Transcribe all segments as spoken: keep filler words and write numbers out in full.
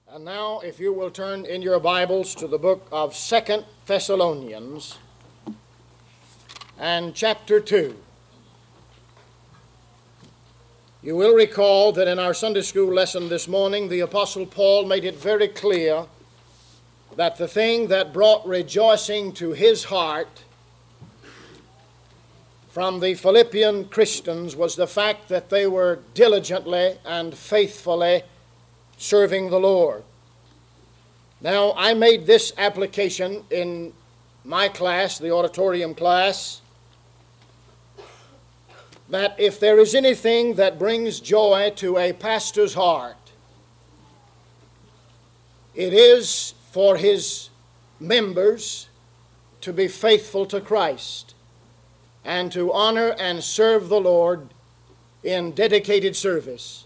And now, if you will turn in your Bibles to the book of Second Thessalonians and chapter two. You will recall that in our Sunday school lesson this morning, the Apostle Paul made it very clear that the thing that brought rejoicing to his heart from the Philippian Christians was the fact that they were diligently and faithfully serving the Lord. Now, I made this application in my class, the auditorium class, that if there is anything that brings joy to a pastor's heart, it is for his members to be faithful to Christ and to honor and serve the Lord in dedicated service.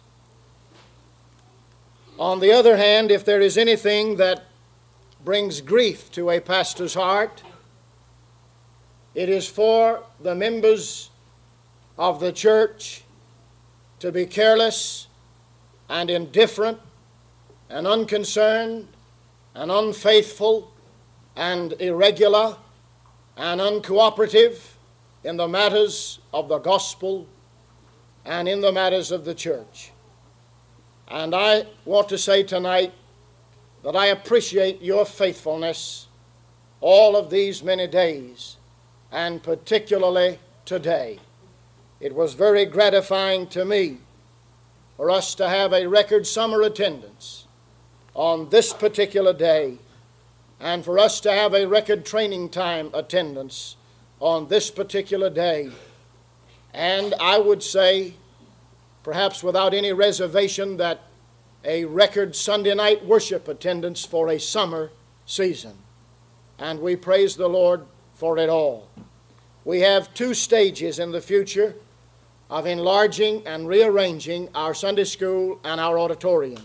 On the other hand, if there is anything that brings grief to a pastor's heart, it is for the members of the church to be careless and indifferent and unconcerned and unfaithful and irregular and uncooperative in the matters of the gospel and in the matters of the church. And I want to say tonight that I appreciate your faithfulness all of these many days, and particularly today. It was very gratifying to me for us to have a record summer attendance on this particular day, and for us to have a record training time attendance on this particular day. And I would say, perhaps without any reservation, that a record Sunday night worship attendance for a summer season. And we praise the Lord for it all. We have two stages in the future of enlarging and rearranging our Sunday school and our auditorium.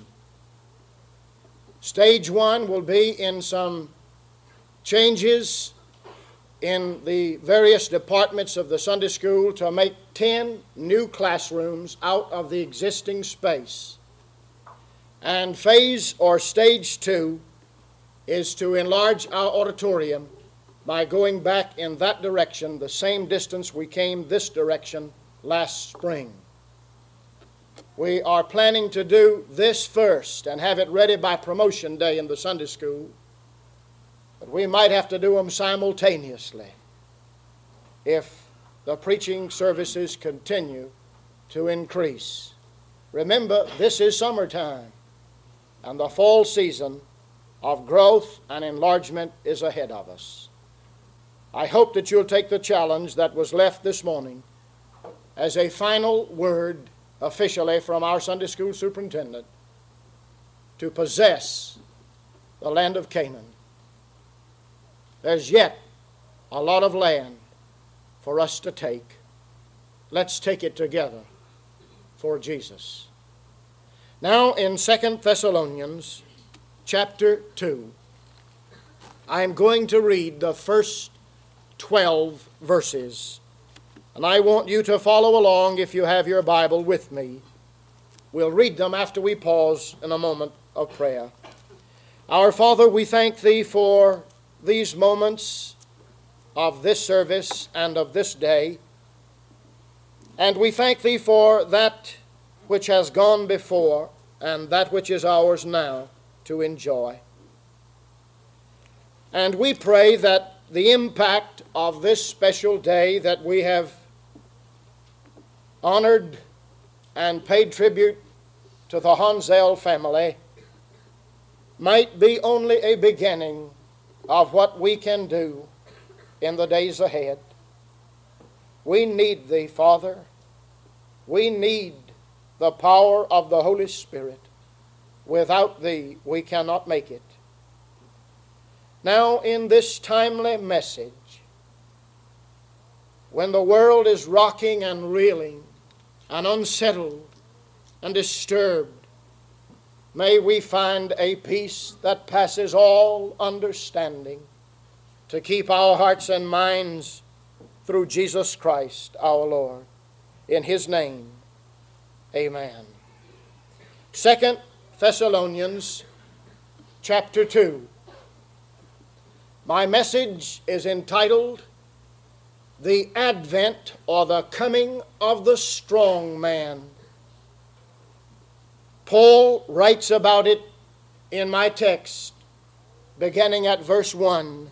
Stage one will be in some changes in the various departments of the Sunday school to make ten new classrooms out of the existing space. And phase or stage two is to enlarge our auditorium by going back in that direction, the same distance we came this direction last spring. We are planning to do this first and have it ready by promotion day in the Sunday school. But we might have to do them simultaneously if the preaching services continue to increase. Remember, this is summertime, and the fall season of growth and enlargement is ahead of us. I hope that you'll take the challenge that was left this morning as a final word officially from our Sunday school superintendent to possess the land of Canaan. There's yet a lot of land for us to take. Let's take it together for Jesus. Now in Second Thessalonians chapter two, I'm going to read the first twelve verses. And I want you to follow along if you have your Bible with me. We'll read them after we pause in a moment of prayer. Our Father, we thank Thee for these moments of this service and of this day. And we thank Thee for that which has gone before and that which is ours now to enjoy. And we pray that the impact of this special day that we have honored and paid tribute to the Hansel family might be only a beginning of what we can do in the days ahead. We need Thee, Father. We need the power of the Holy Spirit. Without Thee, we cannot make it. Now, in this timely message, when the world is rocking and reeling and unsettled and disturbed, may we find a peace that passes all understanding to keep our hearts and minds through Jesus Christ our Lord. In His name, amen. Second Thessalonians chapter two. My message is entitled, The Advent or the Coming of the Strong Man. Paul writes about it in my text, beginning at verse one.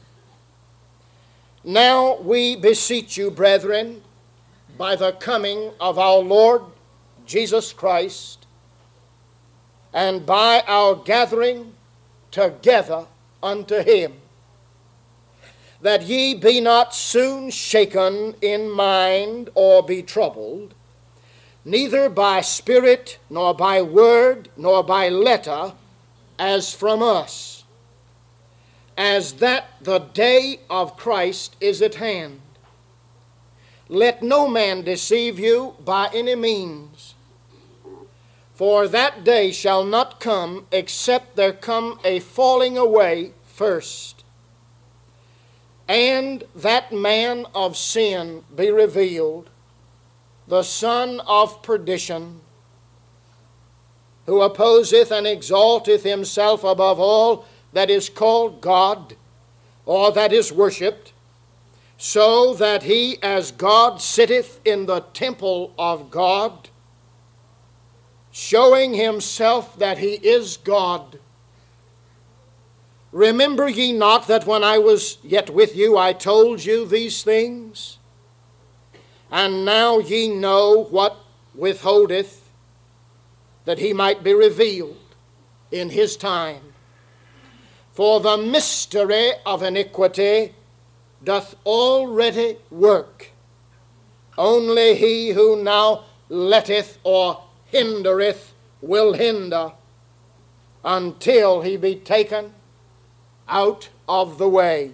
Now we beseech you, brethren, by the coming of our Lord Jesus Christ, and by our gathering together unto him, that ye be not soon shaken in mind or be troubled, neither by spirit, nor by word, nor by letter, as from us, as that the day of Christ is at hand. Let no man deceive you by any means, for that day shall not come except there come a falling away first, and that man of sin be revealed, the son of perdition, who opposeth and exalteth himself above all that is called God, or that is worshipped, so that he as God sitteth in the temple of God, showing himself that he is God. Remember ye not that when I was yet with you, I told you these things? And now ye know what withholdeth, that he might be revealed in his time. For the mystery of iniquity doth already work. Only he who now letteth or hindereth will hinder, until he be taken out of the way.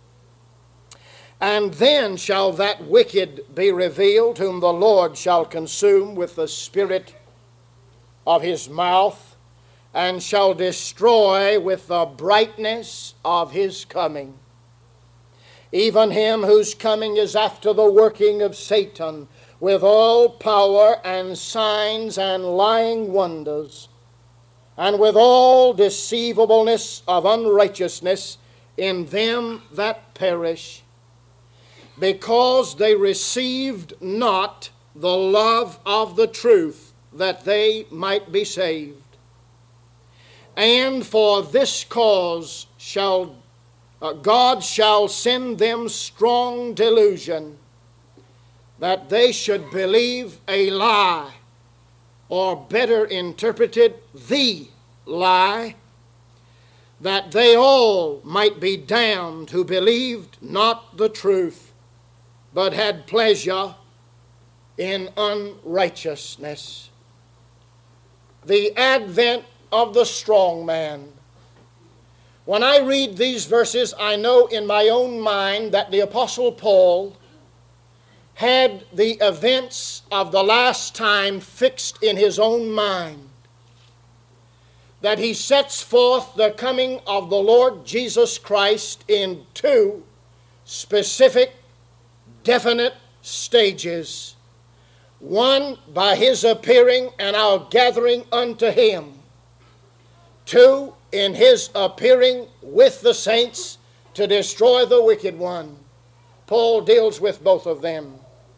And then shall that wicked be revealed, whom the Lord shall consume with the spirit of his mouth, and shall destroy with the brightness of his coming. Even him whose coming is after the working of Satan, with all power and signs and lying wonders, and with all deceivableness of unrighteousness in them that perish, because they received not the love of the truth, that they might be saved. And for this cause shall uh, God shall send them strong delusion, that they should believe a lie, or better interpreted, the lie, that they all might be damned who believed not the truth, but had pleasure in unrighteousness. The advent of the strong man. When I read these verses, I know in my own mind that the Apostle Paul had the events of the last time fixed in his own mind, that he sets forth the coming of the Lord Jesus Christ in two specific, definite stages. One, by his appearing and our gathering unto him. Two, in his appearing with the saints to destroy the wicked one. Paul deals with both of them.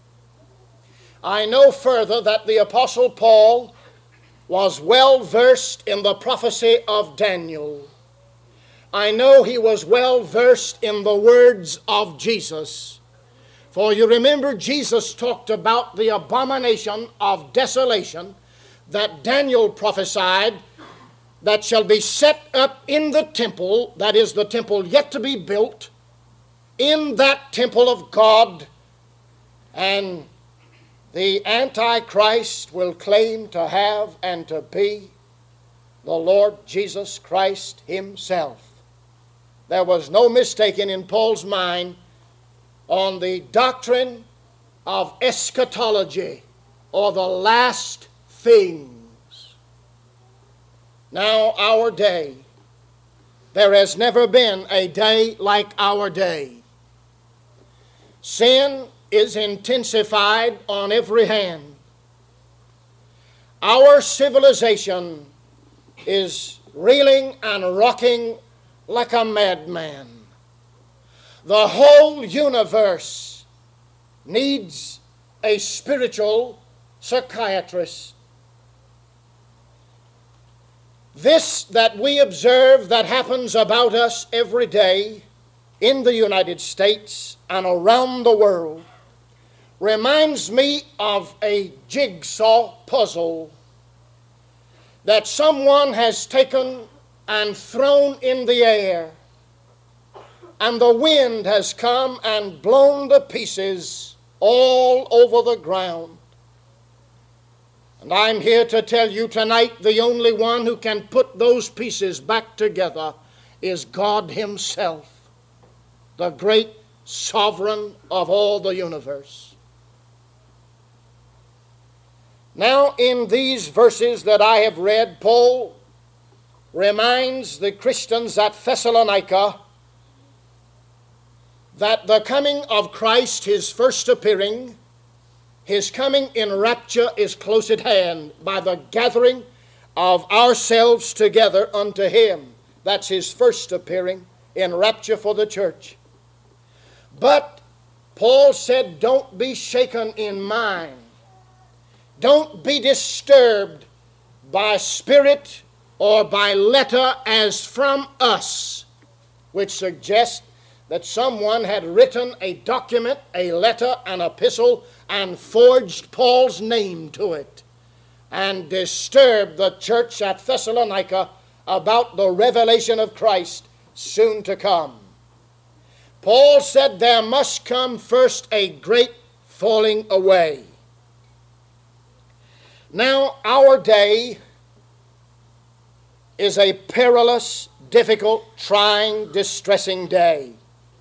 I know further that the Apostle Paul was well versed in the prophecy of Daniel. I know he was well versed in the words of Jesus. For you remember Jesus talked about the abomination of desolation that Daniel prophesied that shall be set up in the temple, that is the temple yet to be built, in that temple of God, and the Antichrist will claim to have and to be the Lord Jesus Christ himself. There was no mistaking in Paul's mind on the doctrine of eschatology, or the last things. Now our day, there has never been a day like our day. Sin is intensified on every hand. Our civilization is reeling and rocking like a madman. The whole universe needs a spiritual psychiatrist. This that we observe that happens about us every day in the United States and around the world reminds me of a jigsaw puzzle that someone has taken and thrown in the air, and the wind has come and blown the pieces all over the ground. And I'm here to tell you tonight, the only one who can put those pieces back together is God Himself, the great sovereign of all the universe. Now, in these verses that I have read, Paul reminds the Christians at Thessalonica that the coming of Christ, His first appearing, His coming in rapture is close at hand by the gathering of ourselves together unto Him. That's His first appearing in rapture for the church. But Paul said, don't be shaken in mind. Don't be disturbed by spirit or by letter as from us, which suggests that someone had written a document, a letter, an epistle, and forged Paul's name to it, and disturbed the church at Thessalonica about the revelation of Christ soon to come. Paul said there must come first a great falling away. Now, our day is a perilous, difficult, trying, distressing day.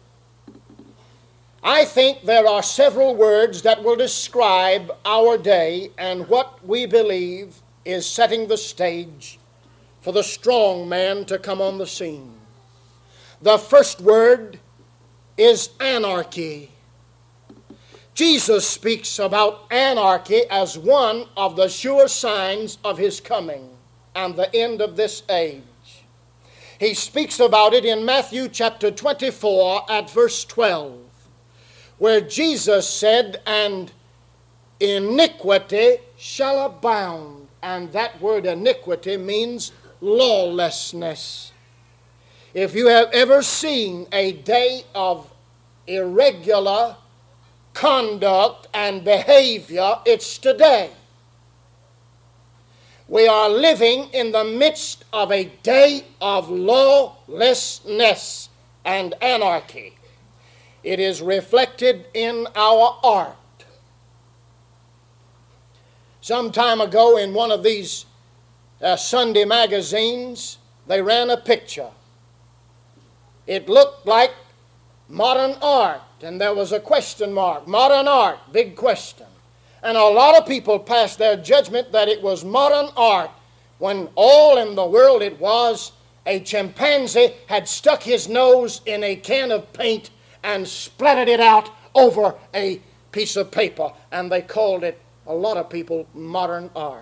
I think there are several words that will describe our day and what we believe is setting the stage for the strong man to come on the scene. The first word is anarchy. Jesus speaks about anarchy as one of the sure signs of His coming and the end of this age. He speaks about it in Matthew chapter twenty-four at verse twelve, where Jesus said, and iniquity shall abound. And that word iniquity means lawlessness. If you have ever seen a day of irregular conduct and behavior, it's today. We are living in the midst of a day of lawlessness and anarchy. It is reflected in our art. Some time ago in one of these uh, Sunday magazines, they ran a picture. It looked like modern art, and there was a question mark. Modern art, big question. And a lot of people passed their judgment that it was modern art when all in the world it was a chimpanzee had stuck his nose in a can of paint and splattered it out over a piece of paper, and they called it, a lot of people, modern art.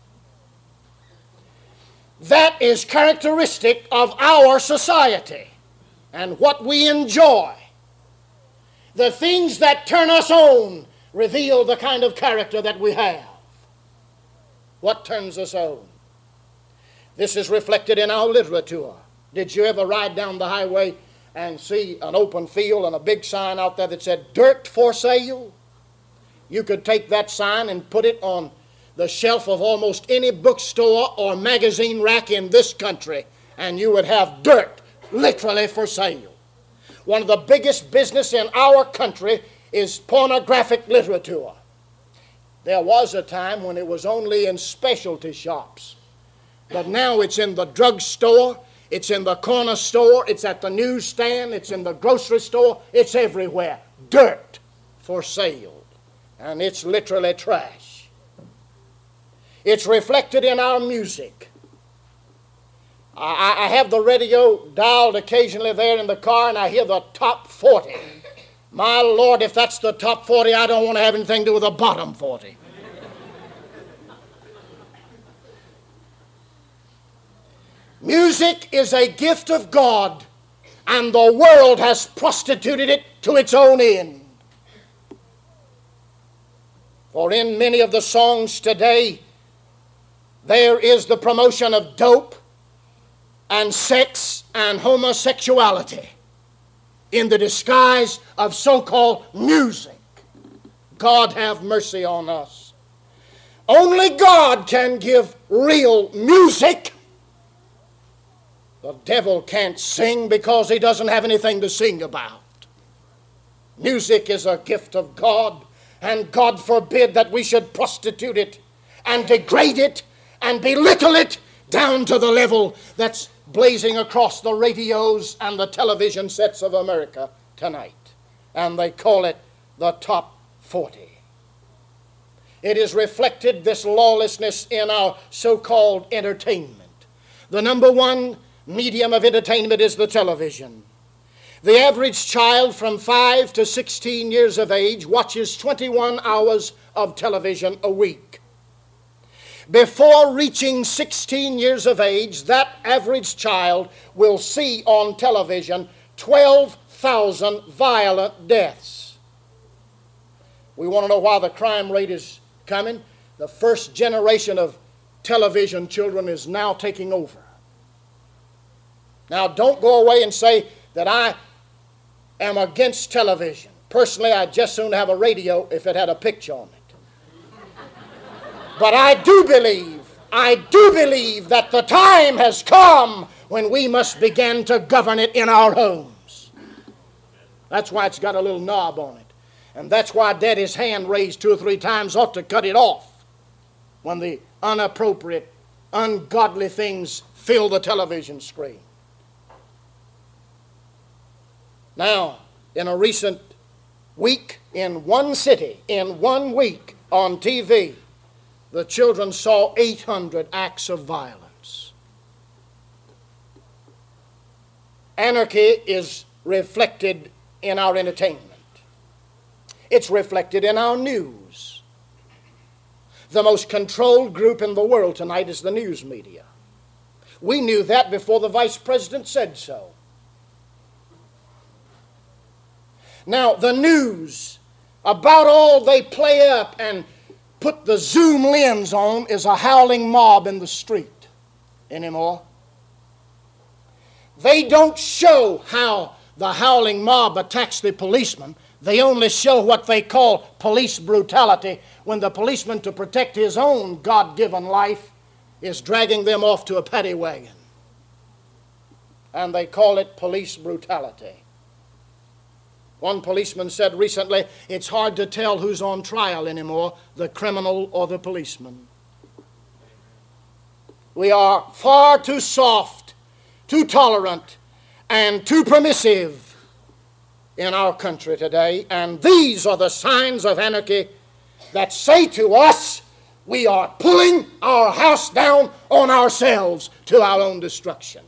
That is characteristic of our society and what we enjoy. The things that turn us on reveal the kind of character that we have. What turns us on? This is reflected in our literature. Did you ever ride down the highway and see an open field and a big sign out there that said, dirt for sale? You could take that sign and put it on the shelf of almost any bookstore or magazine rack in this country, and you would have dirt literally for sale. One of the biggest business in our country is pornographic literature. There was a time when it was only in specialty shops, but now it's in the drugstore, it's in the corner store, it's at the newsstand, it's in the grocery store, it's everywhere. Dirt for sale. And it's literally trash. It's reflected in our music. I, I have the radio dialed occasionally there in the car, and I hear the top forty. My Lord, if that's the top forty, I don't want to have anything to do with the bottom forty. Music is a gift of God, and the world has prostituted it to its own end. For in many of the songs today, there is the promotion of dope and sex and homosexuality in the disguise of so-called music. God have mercy on us. Only God can give real music. The devil can't sing because he doesn't have anything to sing about. Music is a gift of God, and God forbid that we should prostitute it and degrade it and belittle it down to the level that's blazing across the radios and the television sets of America tonight. And they call it the top forty. It is reflected, this lawlessness, in our so-called entertainment. The number one medium of entertainment is the television. The average child from five to sixteen years of age watches twenty-one hours of television a week. Before reaching sixteen years of age, that average child will see on television twelve thousand violent deaths. We want to know why the crime rate is coming. The first generation of television children is now taking over. Now, don't go away and say that I am against television. Personally, I'd just soon have a radio if it had a picture on it. But I do believe, I do believe that the time has come when we must begin to govern it in our homes. That's why it's got a little knob on it. And that's why Daddy's hand raised two or three times ought to cut it off when the inappropriate, ungodly things fill the television screen. Now, in a recent week, in one city, in one week on T V, the children saw eight hundred acts of violence. Anarchy is reflected in our entertainment. It's reflected in our news. The most controlled group in the world tonight is the news media. We knew that before the vice president said so. Now, the news, about all they play up and put the zoom lens on, is a howling mob in the street anymore. They don't show how the howling mob attacks the policeman. They only show what they call police brutality, when the policeman, to protect his own God-given life, is dragging them off to a paddy wagon. And they call it police brutality. One policeman said recently, it's hard to tell who's on trial anymore, the criminal or the policeman. We are far too soft, too tolerant, and too permissive in our country today, and these are the signs of anarchy that say to us, we are pulling our house down on ourselves to our own destruction.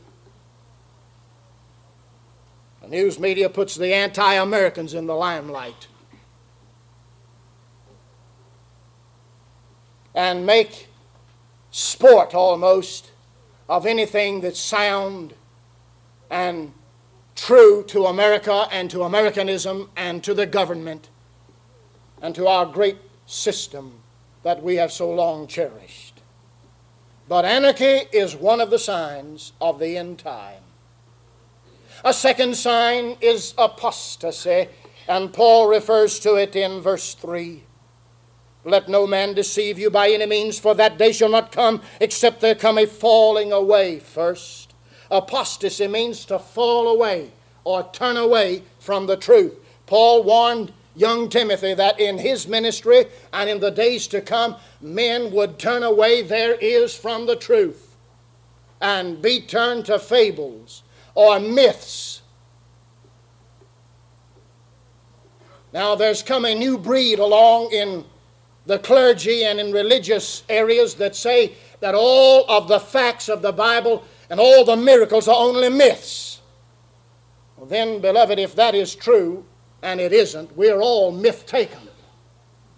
The news media puts the anti-Americans in the limelight and make sport almost of anything that's sound and true to America and to Americanism and to the government and to our great system that we have so long cherished. But anarchy is one of the signs of the end time. A second sign is apostasy, and Paul refers to it in verse three. Let no man deceive you by any means, for that day shall not come except there come a falling away first. Apostasy means to fall away or turn away from the truth. Paul warned young Timothy that in his ministry and in the days to come, men would turn away their ears from the truth and be turned to fables or myths. Now there's come a new breed along in the clergy and in religious areas that say that all of the facts of the Bible and all the miracles are only myths. Well then, beloved, if that is true, and it isn't, we're all myth-taken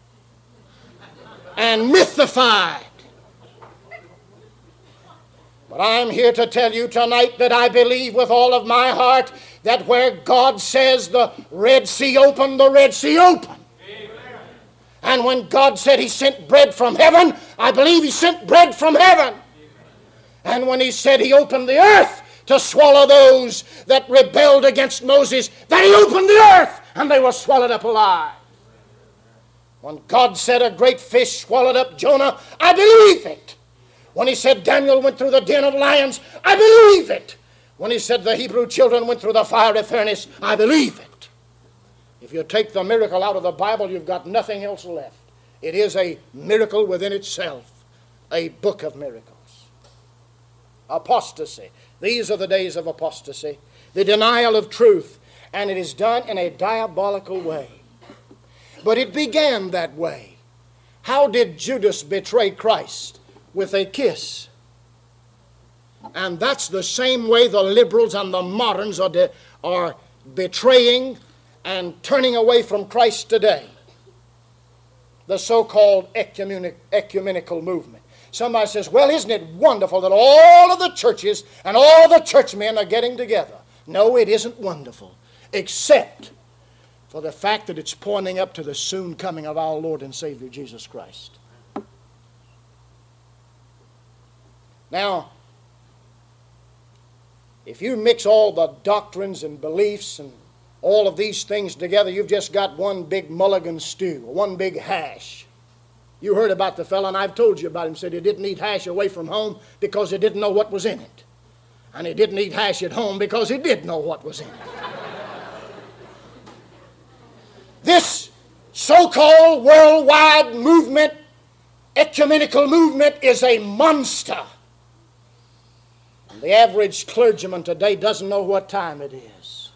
and mythified. But I'm here to tell you tonight that I believe with all of my heart that where God says the Red Sea opened, the Red Sea opened. Amen. And when God said He sent bread from heaven, I believe He sent bread from heaven. Amen. And when He said He opened the earth to swallow those that rebelled against Moses, that He opened the earth and they were swallowed up alive. When God said a great fish swallowed up Jonah, I believe it. When He said Daniel went through the den of lions, I believe it. When He said the Hebrew children went through the fiery furnace, I believe it. If you take the miracle out of the Bible, you've got nothing else left. It is a miracle within itself, a book of miracles. Apostasy. These are the days of apostasy, the denial of truth, and it is done in a diabolical way. But it began that way. How did Judas betray Christ? With a kiss. And that's the same way the liberals and the moderns are, de- are betraying and turning away from Christ today. The so-called ecumenic, ecumenical movement. Somebody says, well, isn't it wonderful that all of the churches and all the churchmen are getting together? No, it isn't wonderful, except for the fact that it's pointing up to the soon coming of our Lord and Savior Jesus Christ. Now, if you mix all the doctrines and beliefs and all of these things together, you've just got one big mulligan stew, one big hash. You heard about the fellow, and I've told you about him, said he didn't eat hash away from home because he didn't know what was in it. And he didn't eat hash at home because he did know what was in it. This so-called worldwide movement, ecumenical movement, is a monster. And the average clergyman today doesn't know what time it is.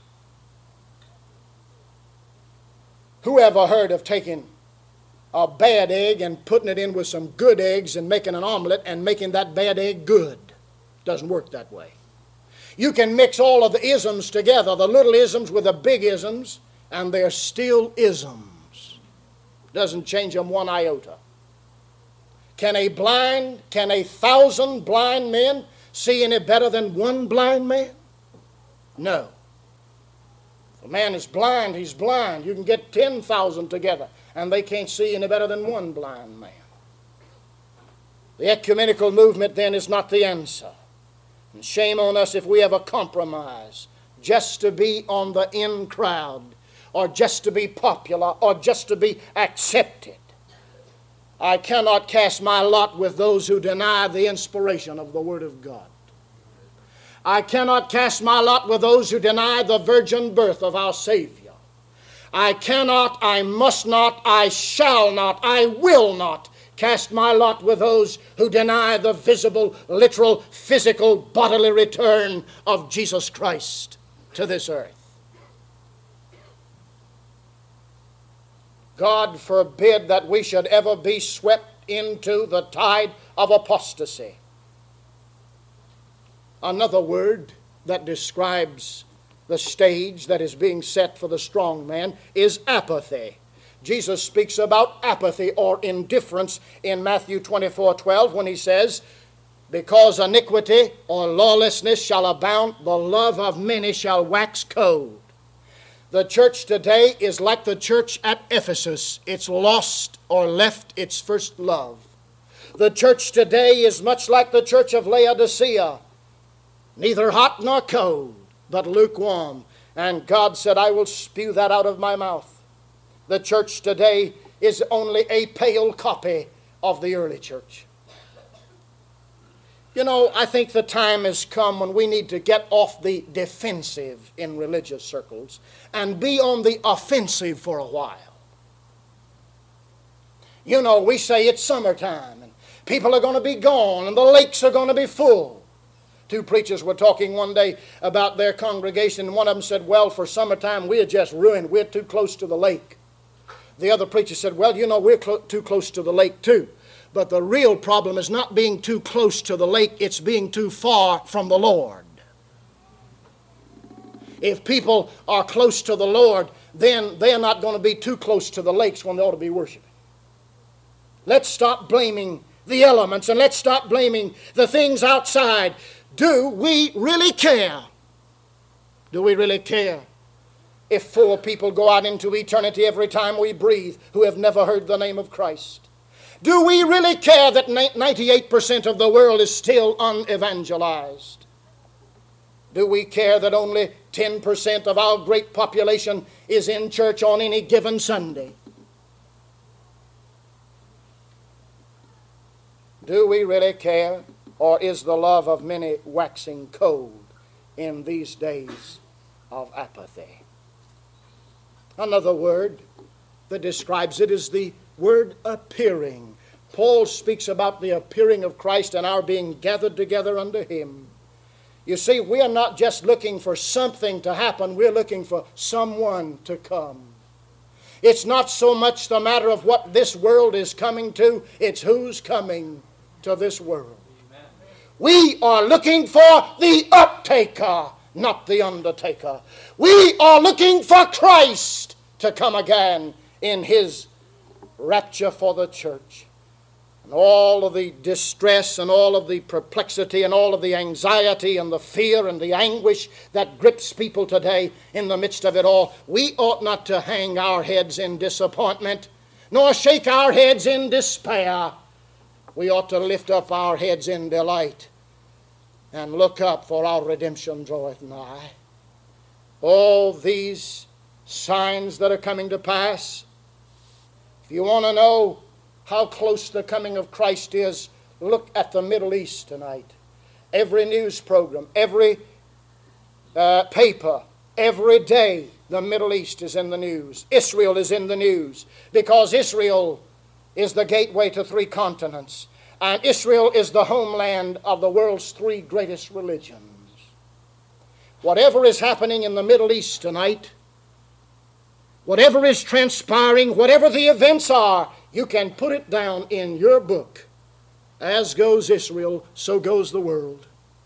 Who ever heard of taking a bad egg and putting it in with some good eggs and making an omelet and making that bad egg good? Doesn't work that way. You can mix all of the isms together, the little isms with the big isms, and they're still isms. Doesn't change them one iota. Can a blind, can a thousand blind men see any better than one blind man? No. If a man is blind, he's blind. You can get ten thousand together, and they can't see any better than one blind man. The ecumenical movement, then, is not the answer. And shame on us if we ever compromise just to be on the in crowd, or just to be popular, or just to be accepted. I cannot cast my lot with those who deny the inspiration of the Word of God. I cannot cast my lot with those who deny the virgin birth of our Savior. I cannot, I must not, I shall not, I will not cast my lot with those who deny the visible, literal, physical, bodily return of Jesus Christ to this earth. God forbid that we should ever be swept into the tide of apostasy. Another word that describes the stage that is being set for the strong man is apathy. Jesus speaks about apathy or indifference in Matthew twenty-four twelve when he says, because iniquity or lawlessness shall abound, the love of many shall wax cold. The church today is like the church at Ephesus. It's lost or left its first love. The church today is much like the church of Laodicea, neither hot nor cold, but lukewarm. And God said, I will spew that out of my mouth. The church today is only a pale copy of the early church. You know, I think the time has come when we need to get off the defensive in religious circles and be on the offensive for a while. You know, we say it's summertime and people are going to be gone and the lakes are going to be full. Two preachers were talking one day about their congregation, and one of them said, well, for summertime we're just ruined. We're too close to the lake. The other preacher said, well, you know, we're clo- too close to the lake too. But the real problem is not being too close to the lake, it's being too far from the Lord. If people are close to the Lord, then they're not going to be too close to the lakes when they ought to be worshiping. Let's stop blaming the elements and let's stop blaming the things outside. Do we really care? Do we really care if four people go out into eternity every time we breathe who have never heard the name of Christ? Do we really care that ninety-eight percent of the world is still unevangelized? Do we care that only ten percent of our great population is in church on any given Sunday? Do we really care, or is the love of many waxing cold in these days of apathy? Another word that describes it is the word appearing. Paul speaks about the appearing of Christ and our being gathered together unto Him. You see, we are not just looking for something to happen, we're looking for someone to come. It's not so much the matter of what this world is coming to, it's who's coming to this world. Amen. We are looking for the uptaker, not the undertaker. We are looking for Christ to come again in His rapture for the church. And all of the distress and all of the perplexity and all of the anxiety and the fear and the anguish that grips people today in the midst of it all, we ought not to hang our heads in disappointment, nor shake our heads in despair. We ought to lift up our heads in delight and look up, for our redemption draweth nigh. All these signs that are coming to pass, if you want to know how close the coming of Christ is, look at the Middle East tonight. Every news program, every uh, paper, every day, the Middle East is in the news. Israel is in the news because Israel is the gateway to three continents. And Israel is the homeland of the world's three greatest religions. Whatever is happening in the Middle East tonight, whatever is transpiring, whatever the events are, you can put it down in your book. As goes Israel, so goes the world.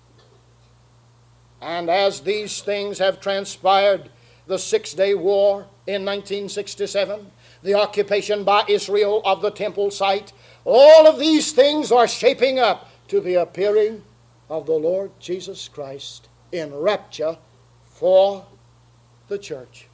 And as these things have transpired, the Six-Day War in nineteen sixty-seven, the occupation by Israel of the temple site, all of these things are shaping up to the appearing of the Lord Jesus Christ in rapture for the church.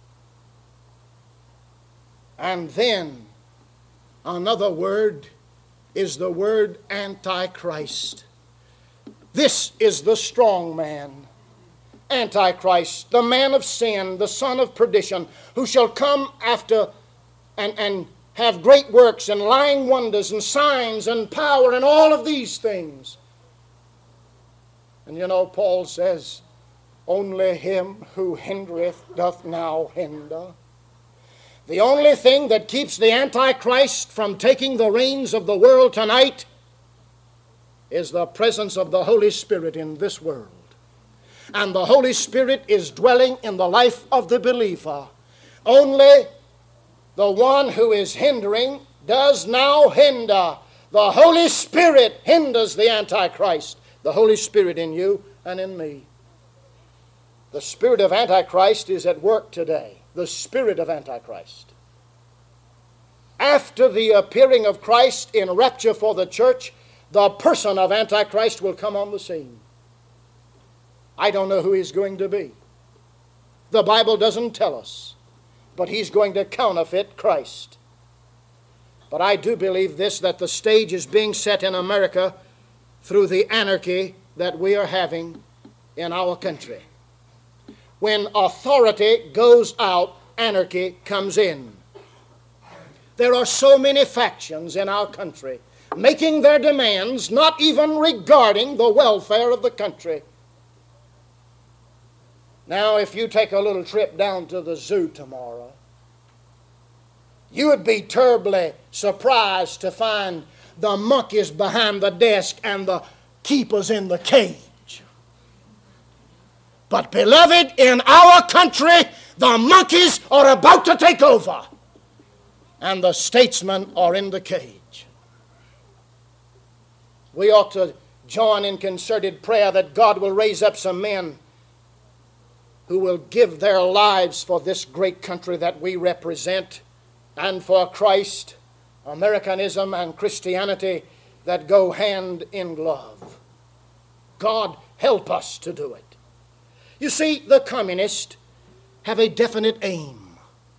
And then another word is the word Antichrist. This is the strong man, Antichrist, the man of sin, the son of perdition, who shall come after and, and have great works and lying wonders and signs and power and all of these things. And you know, Paul says, only him who hindereth doth now hinder. The only thing that keeps the Antichrist from taking the reins of the world tonight is the presence of the Holy Spirit in this world. And the Holy Spirit is dwelling in the life of the believer. Only the one who is hindering does now hinder. The Holy Spirit hinders the Antichrist. The Holy Spirit in you and in me. The spirit of Antichrist is at work today. The spirit of Antichrist. After the appearing of Christ in rapture for the church, the person of Antichrist will come on the scene. I don't know who he's going to be. The Bible doesn't tell us. But he's going to counterfeit Christ. But I do believe this, that the stage is being set in America through the anarchy that we are having in our country. When authority goes out, anarchy comes in. There are so many factions in our country making their demands, not even regarding the welfare of the country. Now, if you take a little trip down to the zoo tomorrow, you would be terribly surprised to find the monkeys behind the desk and the keepers in the cage. But beloved, in our country, the monkeys are about to take over, and the statesmen are in the cage. We ought to join in concerted prayer that God will raise up some men who will give their lives for this great country that we represent and for Christ, Americanism, and Christianity that go hand in glove. God help us to do it. You see, the communists have a definite aim.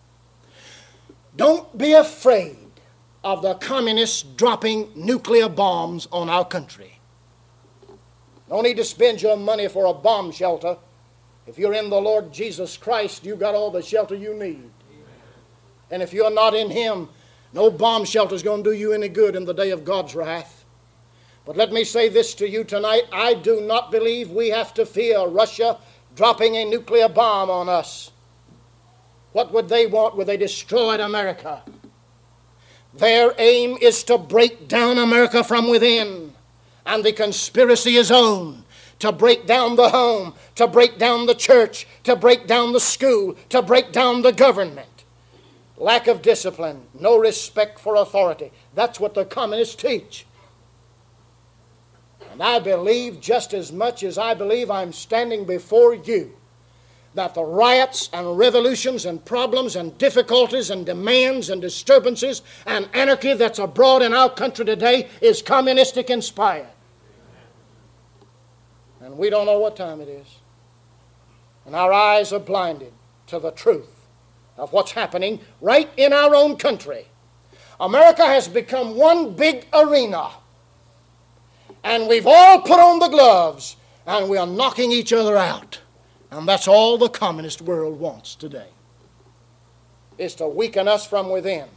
Don't be afraid of the communists dropping nuclear bombs on our country. Don't need to spend your money for a bomb shelter. If you're in the Lord Jesus Christ, you've got all the shelter you need. Amen. And if you're not in Him, no bomb shelter is going to do you any good in the day of God's wrath. But let me say this to you tonight. I do not believe we have to fear Russia dropping a nuclear bomb on us. What would they want when they destroyed America? Their aim is to break down America from within. And the conspiracy is on to break down the home, to break down the church, to break down the school, to break down the government. Lack of discipline, no respect for authority. That's what the communists teach. And I believe, just as much as I believe I'm standing before you, that the riots and revolutions and problems and difficulties and demands and disturbances and anarchy that's abroad in our country today is communistic inspired. And we don't know what time it is. And our eyes are blinded to the truth of what's happening right in our own country. America has become one big arena. And we've all put on the gloves and we are knocking each other out. And that's all the communist world wants today, is to weaken us from within.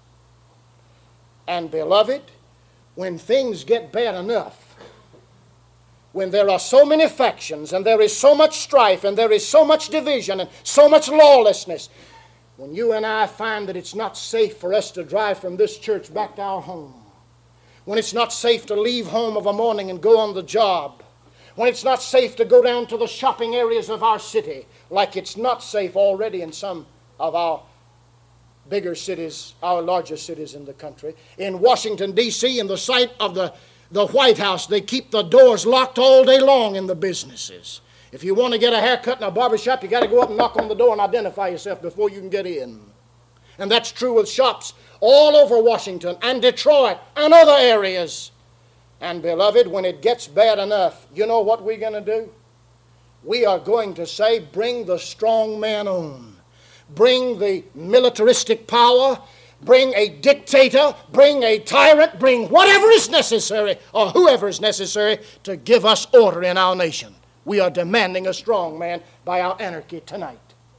And beloved, when things get bad enough, when there are so many factions and there is so much strife and there is so much division and so much lawlessness, when you and I find that it's not safe for us to drive from this church back to our home, when it's not safe to leave home of a morning and go on the job, when it's not safe to go down to the shopping areas of our city, like it's not safe already in some of our bigger cities, our larger cities in the country. In Washington, D C, in the sight of the, the White House, they keep the doors locked all day long in the businesses. If you want to get a haircut in a barbershop, you got to go up and knock on the door and identify yourself before you can get in. And that's true with shops all over Washington and Detroit and other areas. And beloved, when it gets bad enough, you know what we're going to do? We are going to say, bring the strong man on. Bring the militaristic power. Bring a dictator. Bring a tyrant. Bring whatever is necessary or whoever is necessary to give us order in our nation. We are demanding a strong man by our anarchy tonight.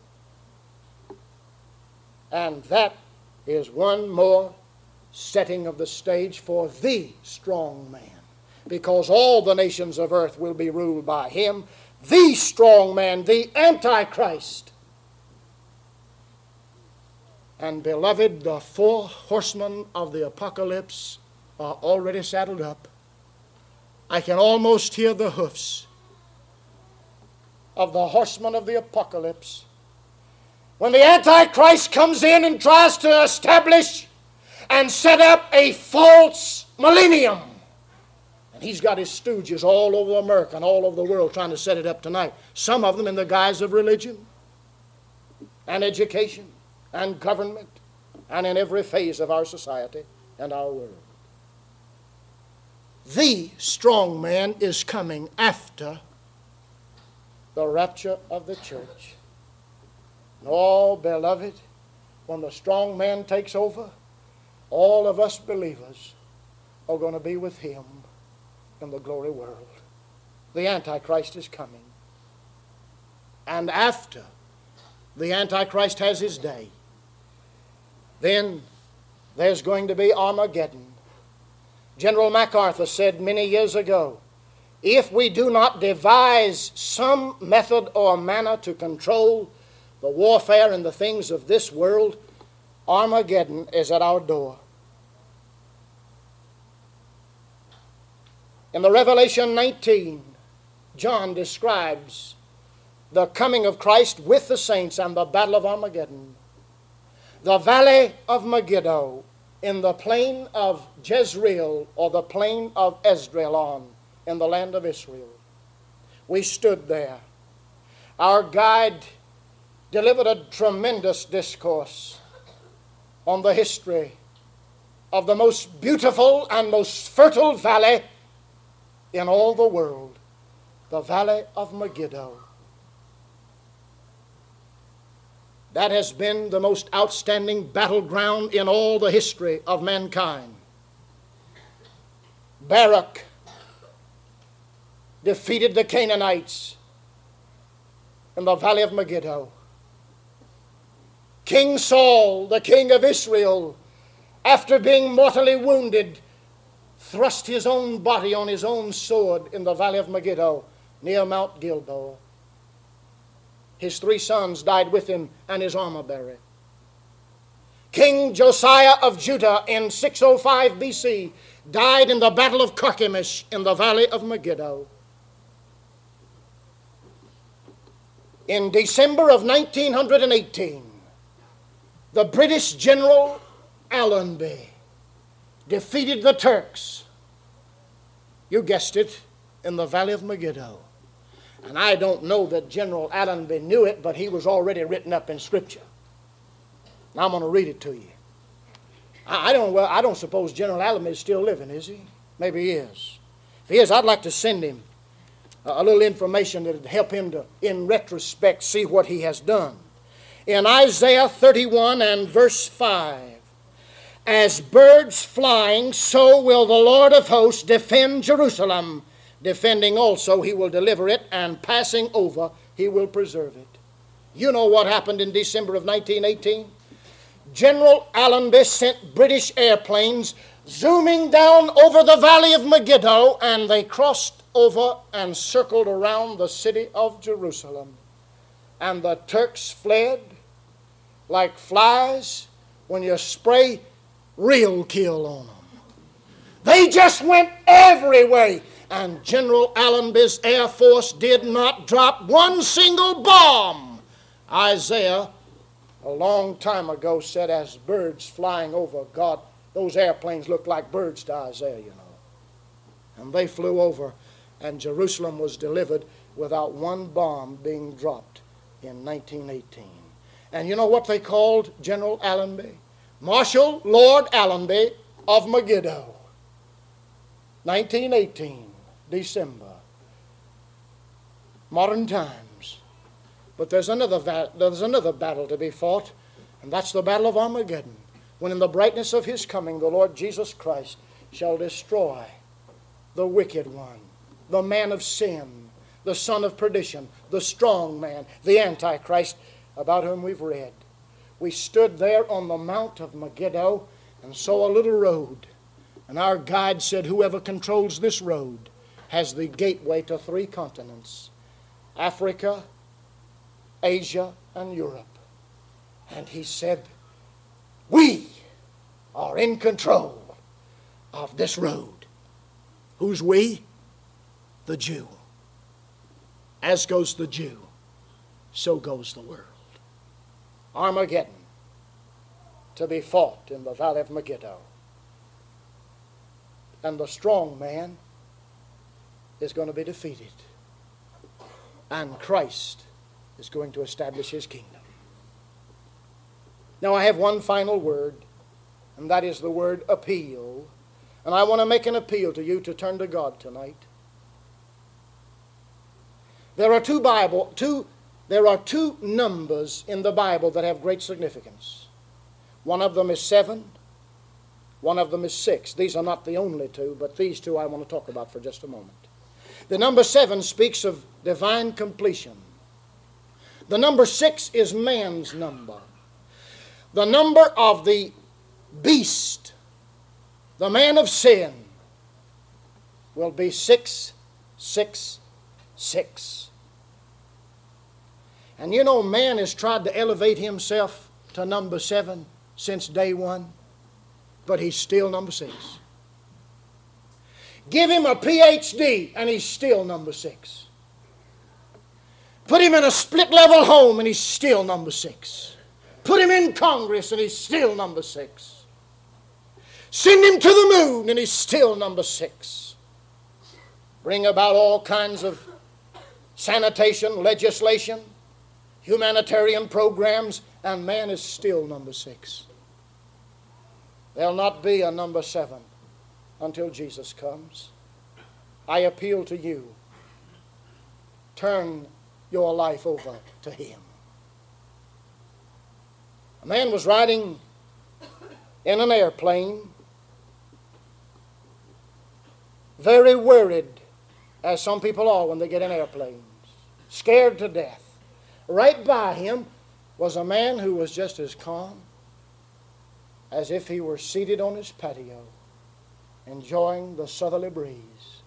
And that is one more setting of the stage for the strong man. Because all the nations of earth will be ruled by him, the strong man, the Antichrist. And beloved, the four horsemen of the apocalypse are already saddled up. I can almost hear the hoofs of the horsemen of the apocalypse. When the Antichrist comes in and tries to establish and set up a false millennium, and he's got his stooges all over America and all over the world trying to set it up tonight. Some of them in the guise of religion and education and government and in every phase of our society and our world. The strong man is coming after the rapture of the church. And oh, beloved, when the strong man takes over, all of us believers are going to be with him in the glory world. The Antichrist is coming. And after the Antichrist has his day, then there's going to be Armageddon. General MacArthur said many years ago, if we do not devise some method or manner to control the warfare and the things of this world, Armageddon is at our door. In the Revelation nineteen, John describes the coming of Christ with the saints and the battle of Armageddon. The valley of Megiddo in the plain of Jezreel or the plain of Esdraelon in the land of Israel. We stood there. Our guide delivered a tremendous discourse on the history of the most beautiful and most fertile valley in all the world, the Valley of Megiddo. That has been the most outstanding battleground in all the history of mankind. Barak defeated the Canaanites in the Valley of Megiddo. King Saul, the king of Israel, after being mortally wounded, thrust his own body on his own sword in the Valley of Megiddo near Mount Gilboa. His three sons died with him and his armor bearer. King Josiah of Judah in six oh five B C died in the Battle of Carchemish in the Valley of Megiddo. In December of nineteen eighteen, the British General Allenby defeated the Turks, you guessed it, in the Valley of Megiddo. And I don't know that General Allenby knew it, but he was already written up in Scripture. Now I'm going to read it to you. I, I don't, well, I don't suppose General Allenby is still living, is he? Maybe he is. If he is, I'd like to send him a, a little information that would help him to, in retrospect, see what he has done. In Isaiah thirty-one and verse five, as birds flying, so will the Lord of hosts defend Jerusalem. Defending also, he will deliver it, and passing over, he will preserve it. You know what happened in December of nineteen eighteen? General Allenby sent British airplanes zooming down over the Valley of Megiddo, and they crossed over and circled around the city of Jerusalem. And the Turks fled like flies when you spray real kill on them. They just went every way. And General Allenby's Air Force did not drop one single bomb. Isaiah, a long time ago, said as birds flying over God, those airplanes looked like birds to Isaiah, you know. And they flew over, and Jerusalem was delivered without one bomb being dropped in nineteen eighteen. And you know what they called General Allenby? Marshal Lord Allenby of Megiddo. nineteen eighteen. December. Modern times. But there's another, va- there's another battle to be fought, and that's the battle of Armageddon, when in the brightness of his coming the Lord Jesus Christ shall destroy the wicked one, the man of sin, the son of perdition, the strong man, the Antichrist, about whom we've read. We stood there on the Mount of Megiddo and saw a little road, and our guide said, whoever controls this road has the gateway to three continents, Africa, Asia, and Europe. And he said, we are in control of this road. Who's we? The Jew. As goes the Jew, so goes the world. Armageddon, to be fought in the Valley of Megiddo. And the strong man is going to be defeated. And Christ is going to establish his kingdom. Now I have one final word, and that is the word appeal. And I want to make an appeal to you to turn to God tonight. There are two Bible, two, there are two numbers in the Bible that have great significance. One of them is seven. One of them is six. These are not the only two, but these two I want to talk about for just a moment. The number seven speaks of divine completion. The number six is man's number. The number of the beast, the man of sin, will be six, six, six. And you know, man has tried to elevate himself to number seven since day one, but he's still number six. Give him a P H D and he's still number six. Put him in a split-level home and he's still number six. Put him in Congress and he's still number six. Send him to the moon and he's still number six. Bring about all kinds of sanitation, legislation, humanitarian programs, and man is still number six. There'll not be a number seven until Jesus comes. I appeal to you. Turn your life over to Him. A man was riding in an airplane, very worried, as some people are when they get in airplanes, scared to death. Right by him was a man who was just as calm as if he were seated on his patio, enjoying the southerly breeze.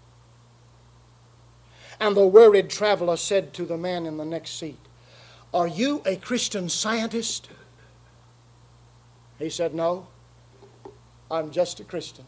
And the worried traveler said to the man in the next seat, "Are you a Christian Scientist?" He said, "No, I'm just a Christian."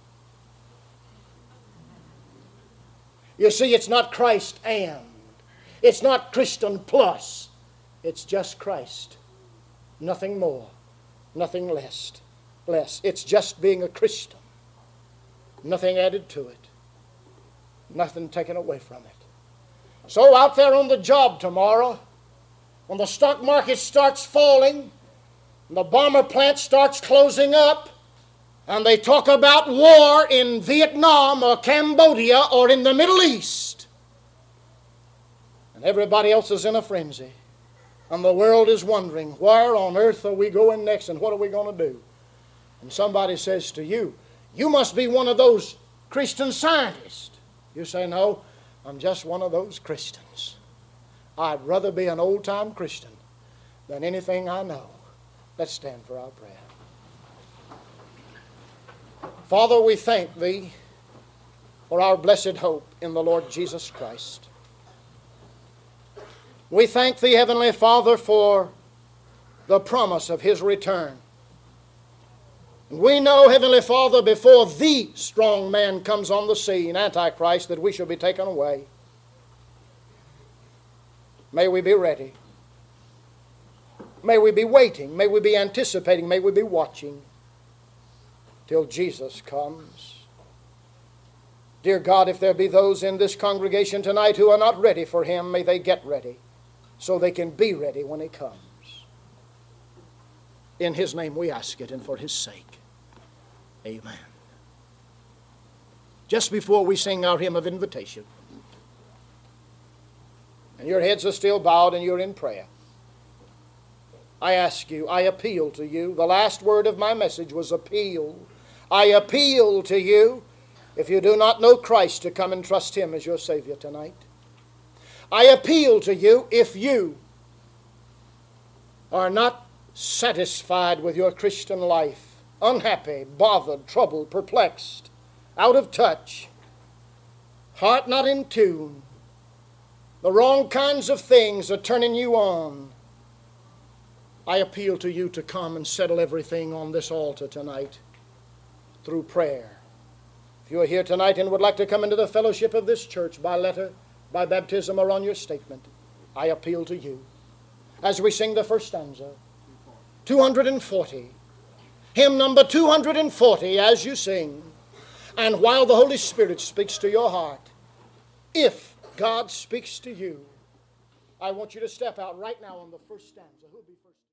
You see, it's not Christ and. It's not Christian plus. It's just Christ. Nothing more. Nothing less. Less. It's just being a Christian. Nothing added to it. Nothing taken away from it. So out there on the job tomorrow, when the stock market starts falling, and the bomber plant starts closing up, and they talk about war in Vietnam or Cambodia or in the Middle East, and everybody else is in a frenzy, and the world is wondering, where on earth are we going next and what are we going to do? And somebody says to you, "You must be one of those Christian Scientists." You say, "No, I'm just one of those Christians. I'd rather be an old-time Christian than anything I know." Let's stand for our prayer. Father, we thank Thee for our blessed hope in the Lord Jesus Christ. We thank Thee, Heavenly Father, for the promise of His return. We know, Heavenly Father, before the strong man comes on the scene, Antichrist, that we shall be taken away. May we be ready. May we be waiting. May we be anticipating. May we be watching till Jesus comes. Dear God, if there be those in this congregation tonight who are not ready for Him, may they get ready so they can be ready when He comes. In His name we ask it, and for His sake. Amen. Just before we sing our hymn of invitation, and your heads are still bowed and you're in prayer, I ask you, I appeal to you. The last word of my message was appeal. I appeal to you, if you do not know Christ, to come and trust Him as your Savior tonight. I appeal to you, if you are not satisfied with your Christian life, unhappy, bothered, troubled, perplexed, out of touch, heart not in tune, the wrong kinds of things are turning you on, I appeal to you to come and settle everything on this altar tonight through prayer. If you are here tonight and would like to come into the fellowship of this church by letter, by baptism, or on your statement, I appeal to you. As we sing the first stanza, two hundred forty, hymn number two hundred forty, as you sing, and while the Holy Spirit speaks to your heart, if God speaks to you, I want you to step out right now on the first stanza. Who'll be first?